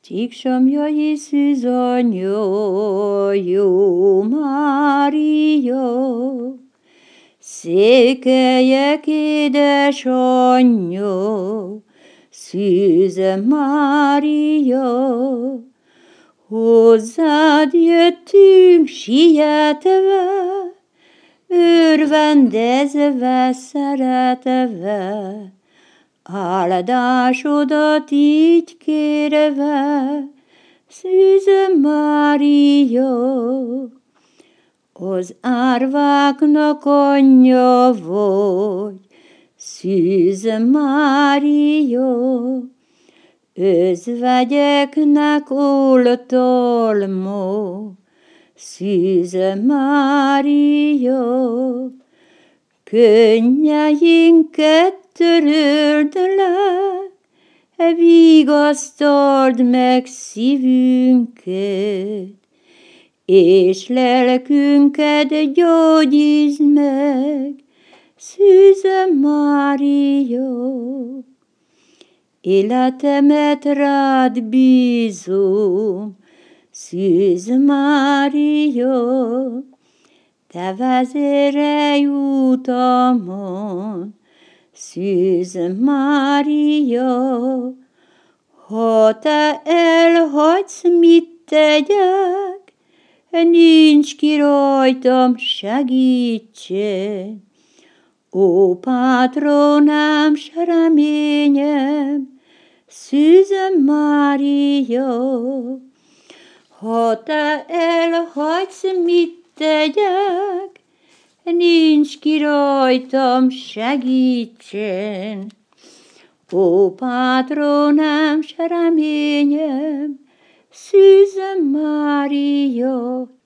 Csíksamja Jézus anya, jó Mária, székelyek édesanyja, Szűze Mária, hozzád jöttünk sietve, örvendezve, szeretve, áldásodat így kérve, Szűze Mária, az árváknak anyja vagy, Szűze Mária, özvegyeknek oltalma, Szűze Mária, könnyeinket töröld le, vigasztald meg szívünket, és lelkünket gyógyítsd meg, Szűze Mária. Életemet rád bízom, Szűze Mária, te vezérelj utamon, Szűze Mária. Ha te elhagysz, mit tegyek, nincs ki rajtam segítség. Ó, patronám, s reményem, Szűze Mária. Ha te elhagysz, mit tegyek, nincs ki rajtam segítség. Ó, patronám, s reményem, Szűze Mária.